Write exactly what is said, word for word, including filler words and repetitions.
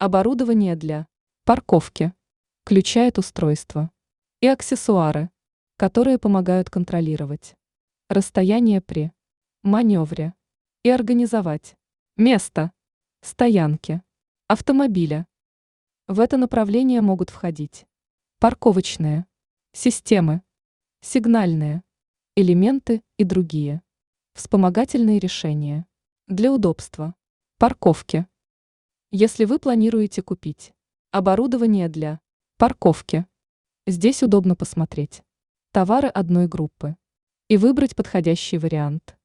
Оборудование для парковки, включает устройства и аксессуары, которые помогают контролировать расстояние при маневре и организовать место стоянки автомобиля. В это направление могут входить парковочные системы, сигнальные элементы и другие вспомогательные решения для удобства парковки. Если вы планируете купить оборудование для парковки, здесь удобно посмотреть товары одной группы и выбрать подходящий вариант.